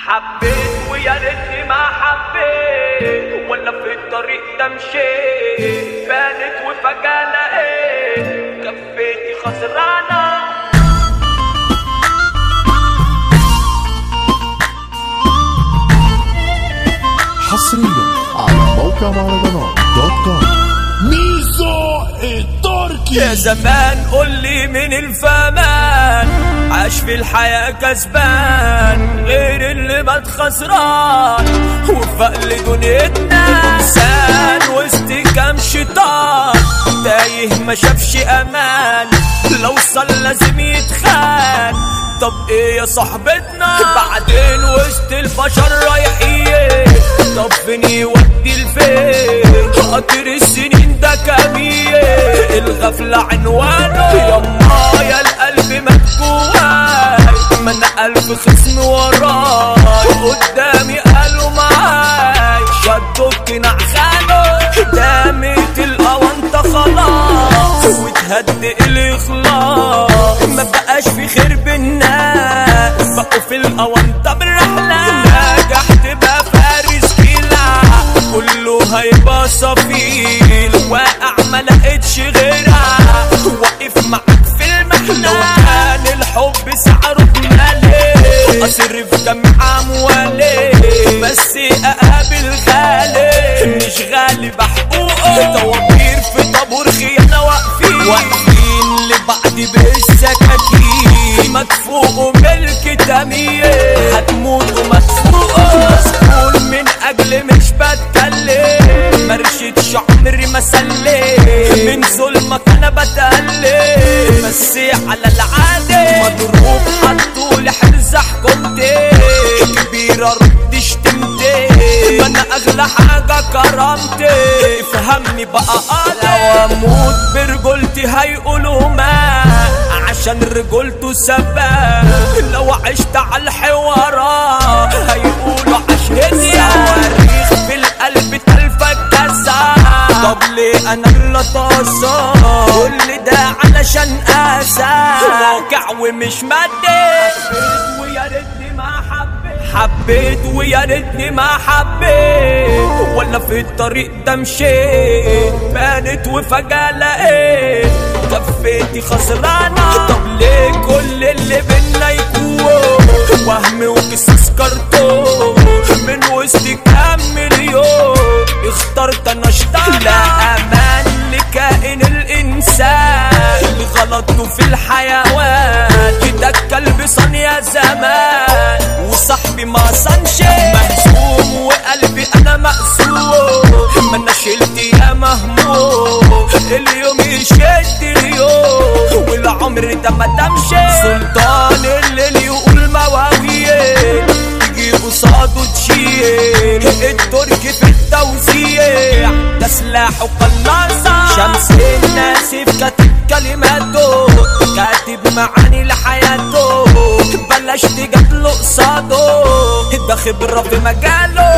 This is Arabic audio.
حبيت ويا ريتني ما حبيت، ولا في الطريق ده مشيت بانت وفجأة لقيت كفيتي خسرانة. حصريا على موقع مهرجانات.com. ميزو التركي. يا زمان قولي من الفمان عاش في الحياة كسبان غير اللي مات خسران، وفقل دنيتنا انسان وسط كام شيطان تايه ما شافش امان، لو صل لازم يتخان. طب ايه يا صاحبتنا بعدين وسط البشر رايحين؟ طب فين يودي الفين قطر السنين ده كمية؟ الغفلة عنوانه يما يا القلب مجواي، ما انا ألف خصم وراي قدامي قالوا معاي شدوا القناع خانوا دامت الأونطة خلاص وتهدئ الإخلاص، ما بقاش في خير بالناس بقوا في الأونطة بالرحلة. نجحت بقى فارس كيلا كله هيبقى صفيل، واقع ما لقيتش غيرها واقف معاك في المحنة. لو كان الحب سعره بمالي اصرف جميع اموالي بس اقابل غالي مش غالي بحقوقه. طوابير في طابور خيانة واقفين لبعض بالسكاكين، مدفوق ملك تمية هتموتوا مسفوقه. مسؤول من اجل مش بتكلم، مرشدش عمري ما سلم من ظلمك انا بتألم، بس على العادة مضروب حطولي حرز حكمتي كبيرة رد شتمتي، ما انا اغلى حاجة كرامتي فهمني بقى قادر. لو اموت برجولتي هيقولوا ما عشان رجولته سباب، لو عشت على الحوارات هيقولوا عشهدي صواريخ في القلب تلفك كسا. طب ليه انا اللي طاسة كل ده علشان اسى واقع ومش مادي. حبيت ويا ريتني ما حبيت ويا ريتني ما حبيت، ولا في الطريق ده مشيت بانت وفجأة لقيت كفيتي خسرانة. طب ليه كل اللي بينا يكون وهم وقصص كرتون من وسط كام مليون؟ اخترت انا اشتغل لا امان لكائن الانسان اللي غلطته في الحيوان كده الكلب صان يا زمان وصاحبي ما صنش مهزوم وقلبي انا مقسوم، ما انا شلت يا مهموم اليوم يشد اليوم والعمر ده ما تمشي. سلطان الليل يقول مواويل تيجي قصاده تشيل، التركي في التوزيع ده سلاحه قناصة. شمس الناسف كاتب كلماته كاتب معاني لحياته، بلاش تجادله قصاده ده خبرة في مجاله.